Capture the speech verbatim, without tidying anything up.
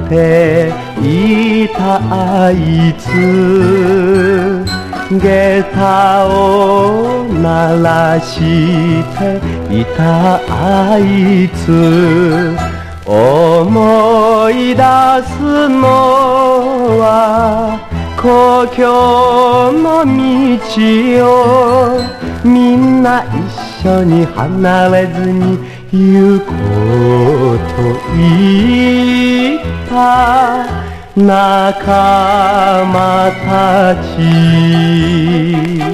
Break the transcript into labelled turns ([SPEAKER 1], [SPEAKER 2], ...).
[SPEAKER 1] ていたあいつ、下駄を鳴らしていたあいつ、思い出すのは故郷の道を、みんな一緒に離れずに行こうと言った仲間たち。